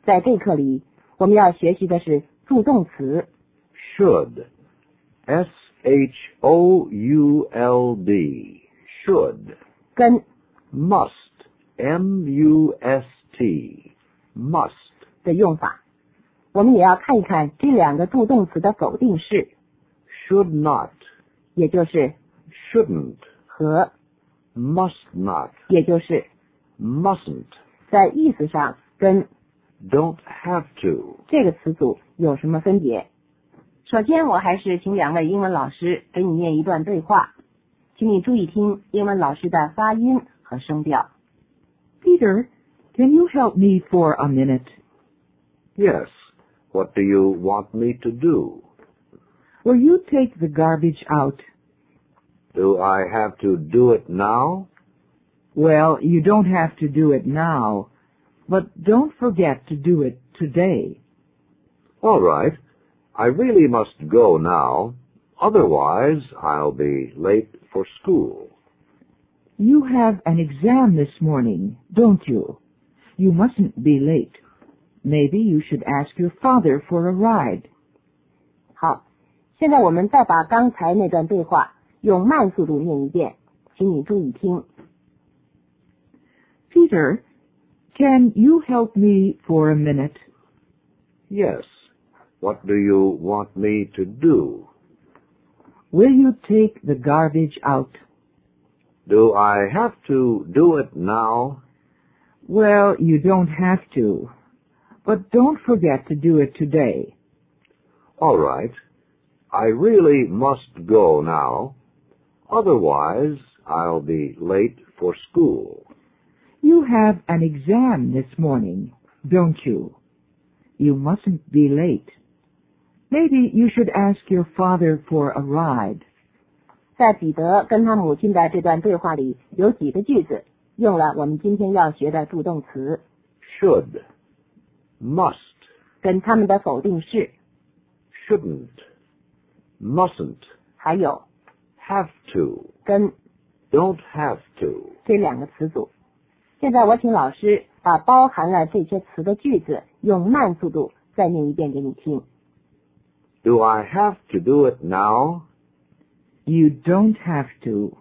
在这课里，我们要学习的是助动词 should, S-H-O-U-L-D, should, 跟 must, M-U-S-T, must, 的用法。我们也要看一看这两个助动词的否定式， should not, 也就是 shouldn't, 和 must not, 也就是 mustn't, 在意思上跟 don't have to. 这个词组有什么分别。首先我还是请两位英文老师给你念一段对话，请你注意听英文老师的发音和声调。 Peter, can you help me for a minute? Yes, what do you want me to do? Will you take the garbage out? Do I have to do it now? Well, you don't have to do it now, but don't forget to do it today. All right, I really must go now, otherwise I'll be late for school. You have an exam this morning, don't you? You mustn't be late. Maybe you should ask your father for a ride. 好，现在我们再把刚才那段对话用慢速度念一遍，请你注意听。 Peter, can you help me for a minute? Yes, what do you want me to do? Will you take the garbage out? Do I have to do it now? Well, you don't have to, but don't forget to do it today. All right, I really must go now, otherwise I'll be late for school. You have an exam this morning, don't you? You mustn't be late. Maybe you should ask your father for a ride. 在彼得跟他母亲的这段对话里，有几个句子用了我们今天要学的助动词 Should, must, 跟他们的否定式， shouldn't, mustn't, 还有 have to, 跟 don't have to. 这两个词组。现在我请老师把包含了这些词的句子用慢速度再念一遍给你听。 Do I have to do it now? You don't have to.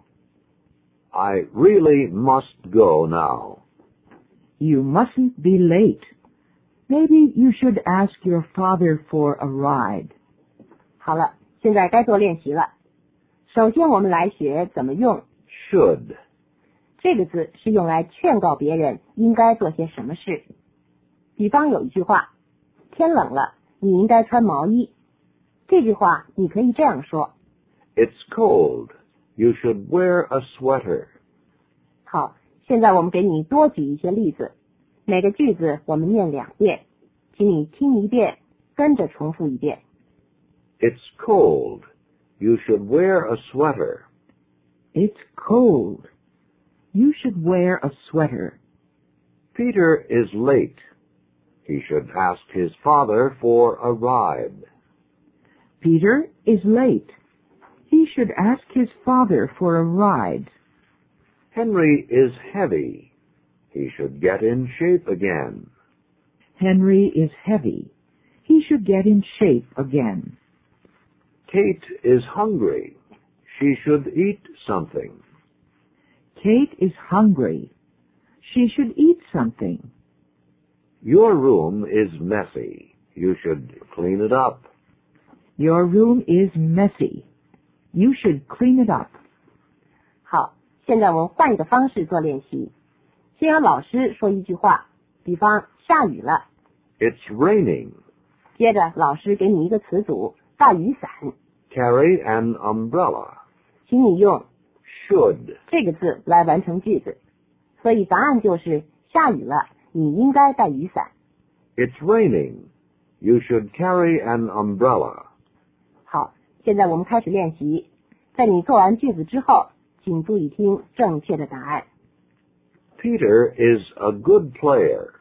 I really must go now. You mustn't be late. Maybe you should ask your father for a ride. 好了，现在该做练习了。首先我们来学怎么用 Should, 这个字，是用来劝告别人应该做些什么事。比方有一句话，天冷了，你应该穿毛衣。这句话你可以这样说。 it's cold. You should wear a sweater. 好，现在我们给你多举一些例子，每个句子我们念2遍，请你听一遍，跟着重复一遍。 It's cold. You should wear a sweater. It's cold. You should wear a sweater. Peter is late. He should ask his father for a ride. Peter is late. He should ask his father for a ride. Henry is heavy. He should get in shape again. Henry is heavy. He should get in shape again. Kate is hungry. She should eat something. Kate is hungry. She should eat something. Your room is messy. You should clean it up. Your room is messy. You should clean it up. 好，现在我们换一个方式做练习。先让老师说一句话，比方下雨了， It's raining. 接着老师给你一个词组大雨伞， Carry an umbrella. 请你用 Should. 这个字来完成句子。所以答案就是下雨了，你应该带雨伞。 It's raining. You should carry an umbrella. 好，现在我们开始练习。在你做完句子之后，请注意听正确的答案。 Peter is a good player.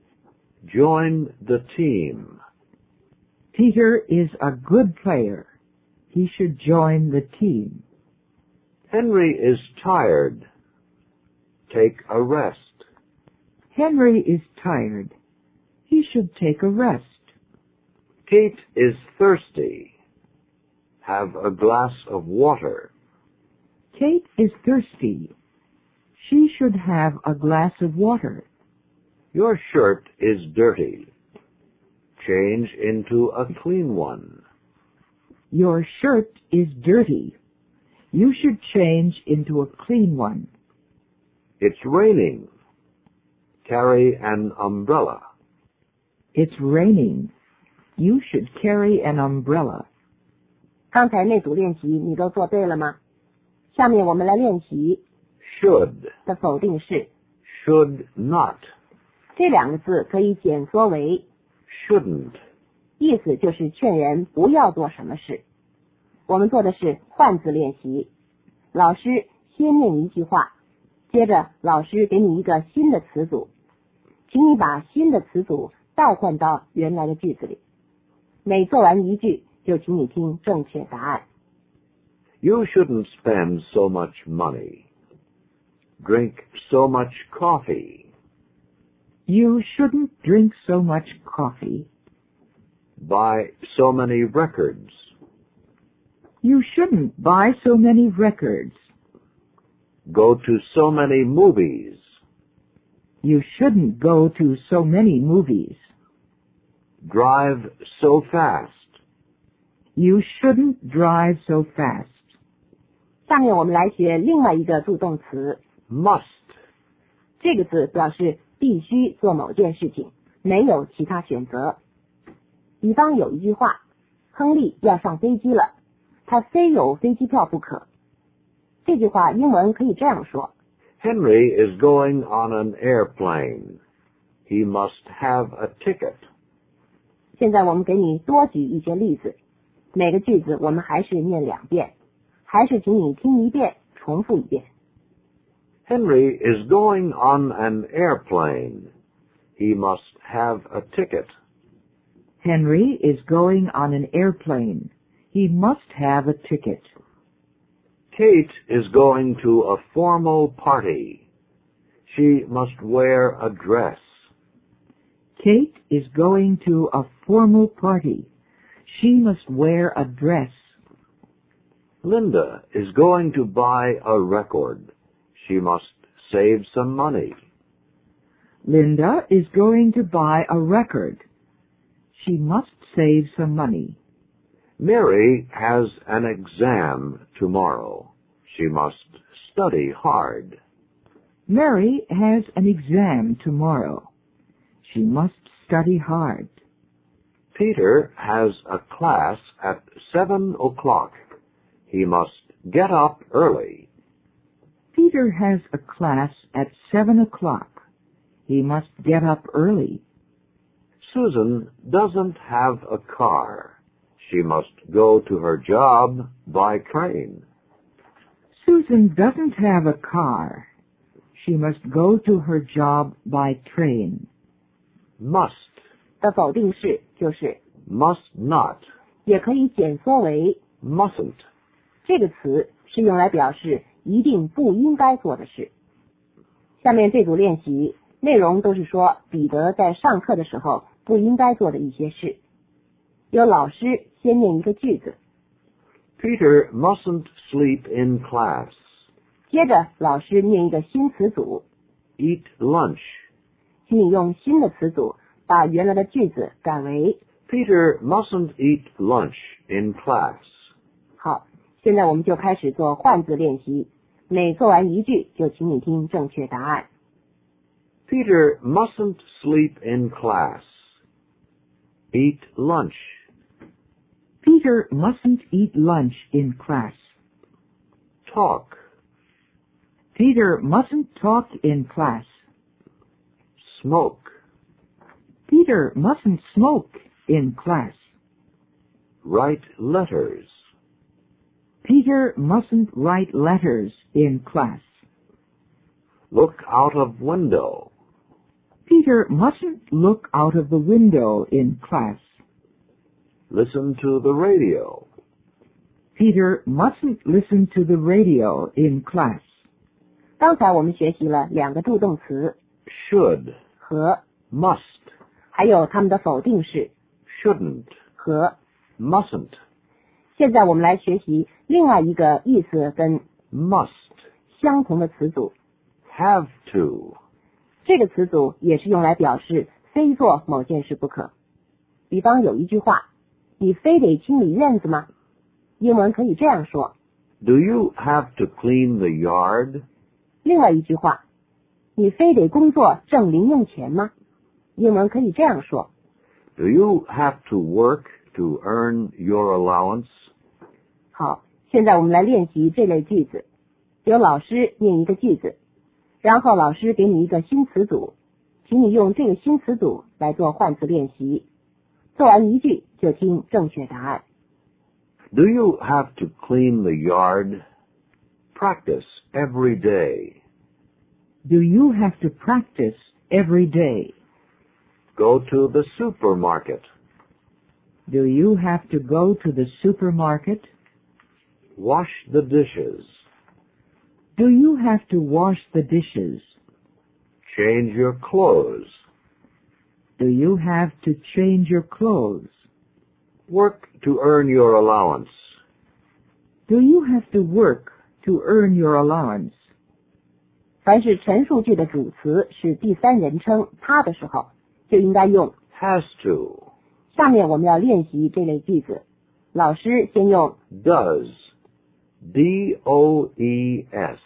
Join the team. Peter is a good player. He should join the team. Henry is tired. Take a rest. Henry is tired. He should take a rest. Kate is thirsty. Have a glass of water. Kate is thirsty. She should have a glass of water. Your shirt is dirty. Change into a clean one. Your shirt is dirty. You should change into a clean one. It's raining. Carry an umbrella. It's raining. You should carry an umbrella. 刚才那组练习你都做对了吗？下面我们来练习 Should. 的否定式， Should not. 这两个字可以简缩为 Shouldn't. 意思就是劝人不要做什么事。我们做的是换字练习，老师先念一句话，接着老师给你一个新的词组，请你把新的词组代换到原来的句子里。每做完一句，就请你听正确答案。 You shouldn't spend so much money. Drink so much coffee. You shouldn't drink so much coffee. Buy so many records. You shouldn't buy so many records. Go to so many movies. You shouldn't go to so many movies. Drive so fast. You shouldn't drive so fast. 下面我们来学另外一个助动词， Must. 这个字表示必须做某件事情，没有其他选择。比方有一句话，亨利要上飞机了，他非有飞机票不可。这句话英文可以这样说 Henry is going on an airplane. He must have a ticket. 现在我们给你多举一些例子，每个句子我们还是念2遍，还是请你听一遍，重复一遍。 Henry is going on an airplane. He must have a ticket. Henry is going on an airplane. He must have a ticket. Kate is going to a formal party. She must wear a dress. Kate is going to a formal party. She must wear a dress. Linda is going to buy a record. She must save some money. Linda is going to buy a record. She must save some money. Mary has an exam tomorrow. She must study hard. Mary has an exam tomorrow. She must study hard. Peter has a class at 7 o'clock. He must get up early. Peter has a class at 7 o'clock. He must get up early. Susan doesn't have a car. She must go to her job by train. Susan doesn't have a car. She must go to her job by train. Must. 的否定式就是 Must not. 也可以简缩为 Mustn't. 这个词是用来表示一定不应该做的事。下面这组练习内容都是说彼得在上课的时候不应该做的一些事。由老师先念一个句子， Peter mustn't sleep in class. 接着老师念一个新词组， Eat lunch. 请你用新的词组把原来的句子改为 Peter mustn't eat lunch in class. 好。现在我们就开始做换字练习，每做完一句就请你听正确答案。 Peter mustn't sleep in class. Eat lunch. Peter mustn't eat lunch in class. Talk. Peter mustn't talk in class. Smoke. Peter mustn't smoke in class. Write letters. Peter mustn't write letters in class. Look out of window. Peter mustn't look out of the window in class. Listen to the radio. Peter mustn't listen to the radio in class. 刚才我们学习了2个助动词 Should. 和 Must. 还有它们的否定式 shouldn't, 和 mustn't, 现在我们来学习另外一个意思跟 must, 相同的词组。 have to, 这个词组也是用来表示非做某件事不可。比方有一句话，你非得清理院子吗？英文可以这样说。 do you have to clean the yard? 另外一句话，你非得工作挣零用钱吗？英文可以这样说。 Do you have to work to earn your allowance? 好，现在我们来练习这类句子。由老师念一个句子，然后老师给你一个新词组，请你用这个新词组来做换词练习。做完一句就听正确答案。 Do you have to clean the yard? Practice every day. Do you have to practice every day? Go to the supermarket. Do you have to go to the supermarket? Wash the dishes. Do you have to wash the dishes? Change your clothes. Do you have to change your clothes? Work to earn your allowance. Do you have to work to earn your allowance? 凡是陈述句的主词是第三人称他的时候，就应该用 Has to. 下面我们要练习这类句子。老师先用 Does. D-O-E-S.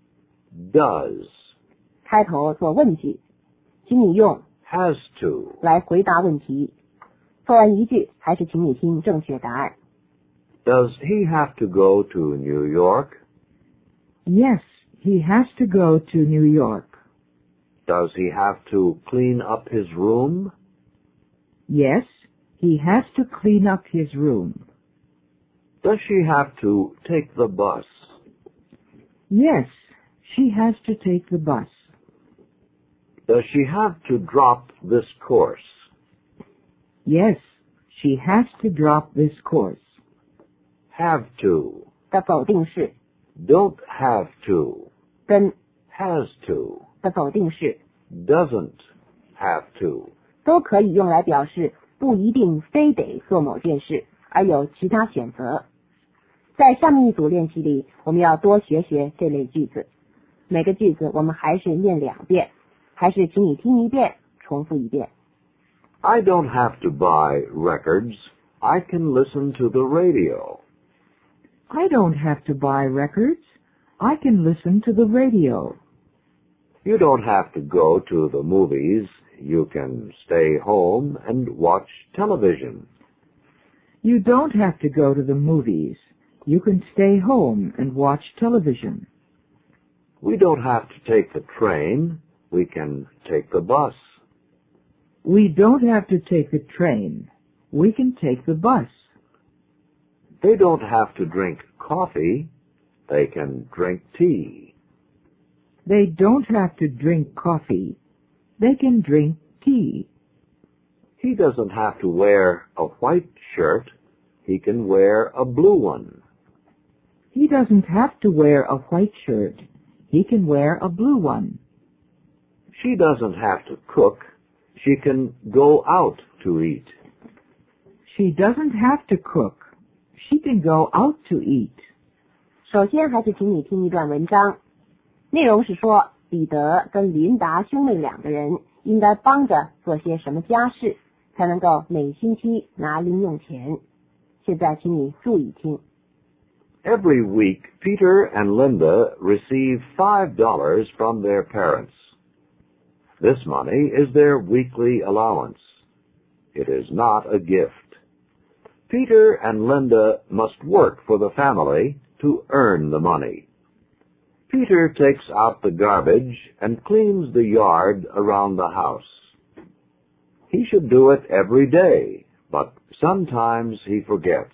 Does. 开头做问句，请你用 Has to. 来回答问题。做完一句，还是请你听正确答案。 Does he have to go to New York? Yes, he has to go to New York. Does he have to clean up his room? Yes, he has to clean up his room. Does she have to take the bus? Yes, she has to take the bus. Does she have to drop this course? Yes, she has to drop this course. Have to. 的否定式 Don't have to. 跟 Has to. 的否定式 Doesn't have to. 都可以用来表示不一定非得做某件事，而有其他选择。在下面一组练习里，我们要多学学这类句子。每个句子我们还是念2遍，还是请你听一遍，重复一遍。 I don't have to buy records. I can listen to the radio. I don't have to buy records. I can listen to the radio. You don't have to go to the movies. You can stay home and watch television. You don't have to go to the movies. You can stay home and watch television. We don't have to take the train. We can take the bus. We don't have to take the train. We can take the bus. They don't have to drink coffee. They can drink tea. They don't have to drink coffee. They can drink tea. He doesn't have to wear a white shirt. He can wear a blue one. He doesn't have to wear a white shirt. He can wear a blue one. She doesn't have to cook. She can go out to eat. She doesn't have to cook. She can go out to eat. 首先还是请你听一段文章，内容是说彼得跟琳达兄妹2个人应该帮着做些什么家事，才能够每星期拿零用钱。现在请你注意听。 Every week, Peter and Linda receive $5 from their parents. This money is their weekly allowance. It is not a gift. Peter and Linda must work for the family to earn the money. Peter takes out the garbage and cleans the yard around the house. He should do it every day, but sometimes he forgets.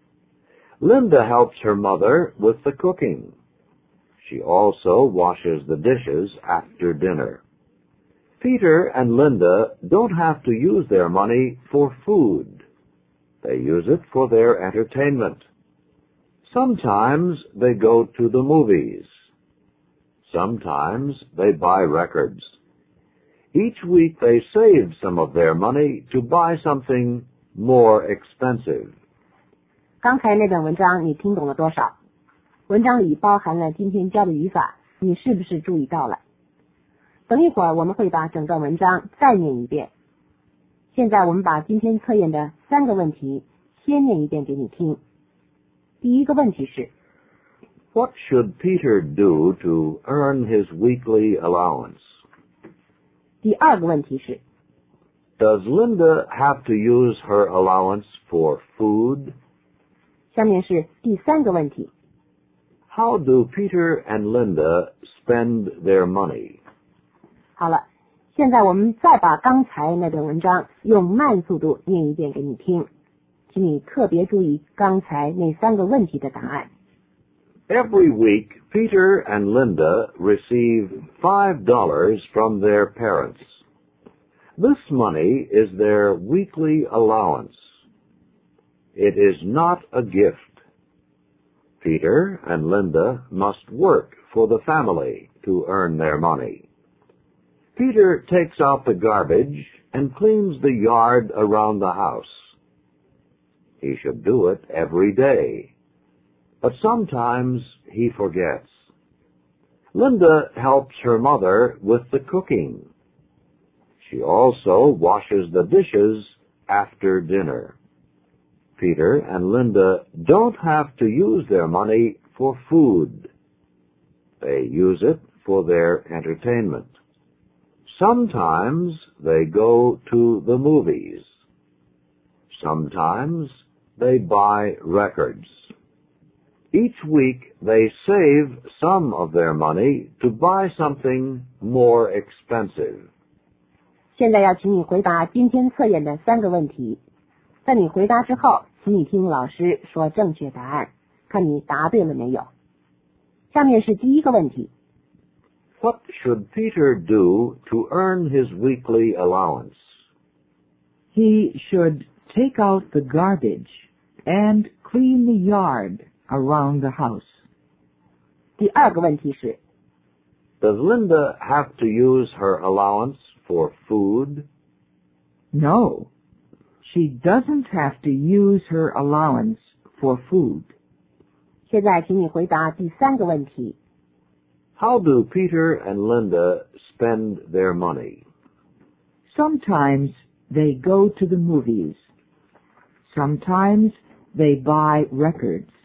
Linda helps her mother with the cooking. She also washes the dishes after dinner. Peter and Linda don't have to use their money for food. They use it for their entertainment. Sometimes they go to the movies. Sometimes they buy records. Each week they save some of their money to buy something more expensive. 刚才那段文章你听懂了多少？文章里包含了今天教的语法，你是不是注意到了？等一会儿我们会把整段文章再念一遍。现在我们把今天测验的3个问题先念一遍给你听。第一个问题是 What should Peter do to earn his weekly allowance? 第二个问题是 Does Linda have to use her allowance for food? 下面是第3个问题 How do Peter and Linda spend their money? 好了，现在我们再把刚才那段文章用慢速度念一遍给你听，请你特别注意刚才那3个问题的答案。 Every week, Peter and Linda receive $5 from their parents. This money is their weekly allowance. It is not a gift. Peter and Linda must work for the family to earn their money. Peter takes out the garbage and cleans the yard around the house. He should do it every day. But sometimes he forgets. Linda helps her mother with the cooking. She also washes the dishes after dinner. Peter and Linda don't have to use their money for food. They use it for their entertainment. Sometimes they go to the movies. Sometimes they buy records. Each week they save some of their money to buy something more expensive. 现在要请你回答今天测验的3个问题。在你回答之后，请你听老师说正确答案，看你答对了没有。下面是第一个问题。 What should Peter do to earn his weekly allowance? He should take out the garbage and clean the yard around the house. 第二个问题是 Does Linda have to use her allowance for food? No, she doesn't have to use her allowance for food. 现在请你回答第3个问题。 How do Peter and Linda spend their money? Sometimes they go to the movies. Sometimes they buy records.